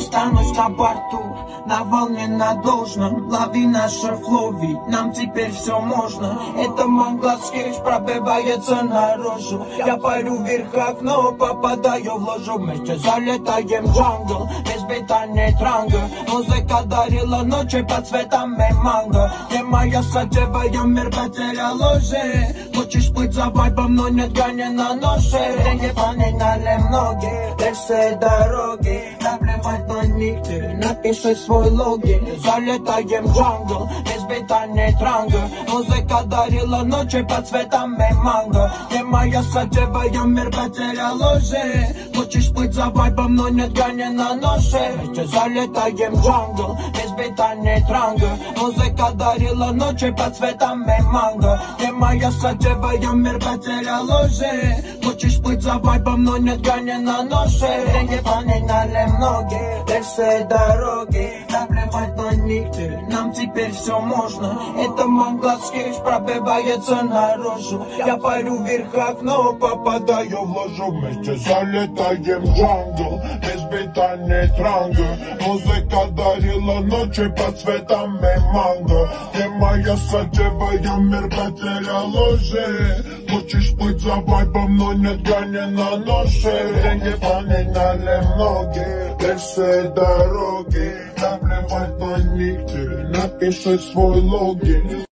останусь на борту, на волне, на должном. Лови наше флоу, ведь нам теперь все можно. Это Мангловский пробивается наружу. Я парю вверх окно, попадаю в ложу. Вместе залетаем в джангл, без бита не транга. Музыка дарила ночи под цветами манго. Где моя садевая мир потерял уже. Хочешь плыть за вайбом, но нет грани на ноше. Деньги поменяли многие, все дороги. Наплевать на них, ты напиши свой логин. Залетаем в джангл, без бита не транга. Музыка дарила ночи под цветами манго. Где моя садевая мир потерял уже. Хочешь плыть за вайбом, но нет грани на ноше. Вместе залетаем в джангл, без бита не транга. Музыка дарила ночи под цветами манго. Где моя садевая мир потерял уже. Хочешь плыть за вайбом, но нет грани на ноше. Деньги поменяли многие, все дороги. Наплевать на них, нам теперь все можно. Это Мангловский пробивается наружу. Я парю вверх окно, попадаю в ложу. Вместе залетаем в джангл, без бита не транга. Музыка дарила ночи под цветами манго. Где моя садевая мир потерял уже. Хочешь плыть за вайбом, но нет грани на ноше. Деньги поменяли многие, все дороги. Наплевать на них, напиши свой логин.